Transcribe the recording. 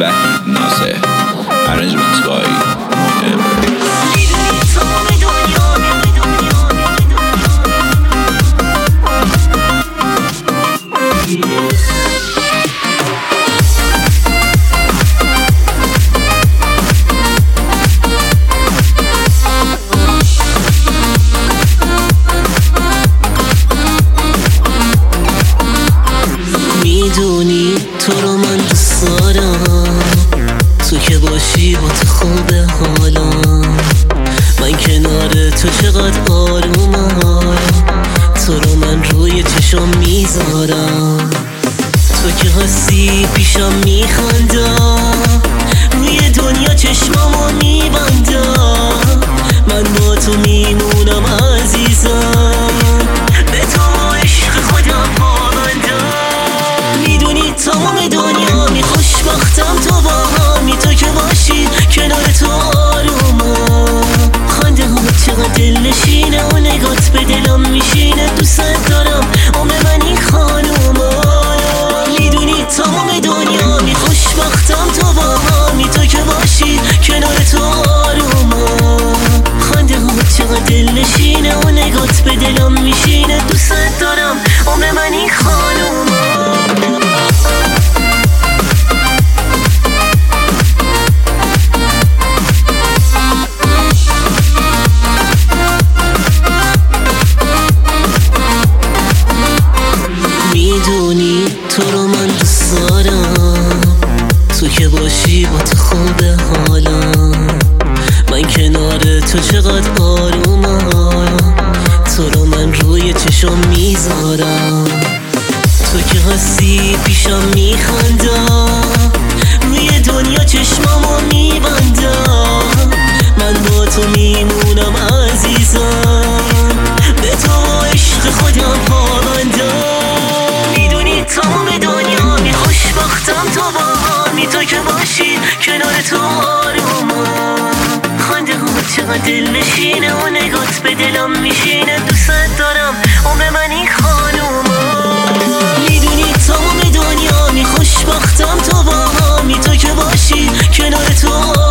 وحید ناصر. Arrangements by میدونی تو رو من دوست دارم، تو که باشی با تو خوبه حالم، من کنار تو چقدر آرومم، تو رو من روی چشم میذارم، تو که هستی پیشم میخندم، روی دنیا چشمامو میبندم، من با تو میمونم عزیزم، به تو عشق خودم پابندم. میدونی تمام دنیا خوشبختم تو با همی، تو که باشی کنار تو آرومم، خنده ها چقدر دلنشینه و نگات به دلم میشینه، دوست دارم عمر منی خانومم. میدونی تمام دنیا خوشبختم تو با همی، تو که باشی کنار تو آرومم، خنده ها چقدر دلنشینه و نگات به دلم میشینه، دوست دارم عمر منی خانومم. میدونی تو رو من دوست دارم، تو که باشی با تو خوبه حالم، من کنار تو چقدر آرومم، تو رو من روی چشم میذارم، تو که هستی پیشم میخندم، روی دنیا چشمامو میبندم، من با تو میمونم عزیزم، به تو عشق خودم پابندم. تمام دنیا خوشبختم تو با همی، تو که باشی کنار تو آرومم، خنده ها چقدر دلنشینه و نگات به دلم میشینه، دوست دارم عمر منی خانومم. میدونی تمام دنیا خوشبختم تو با همی، تو که باشی کنار تو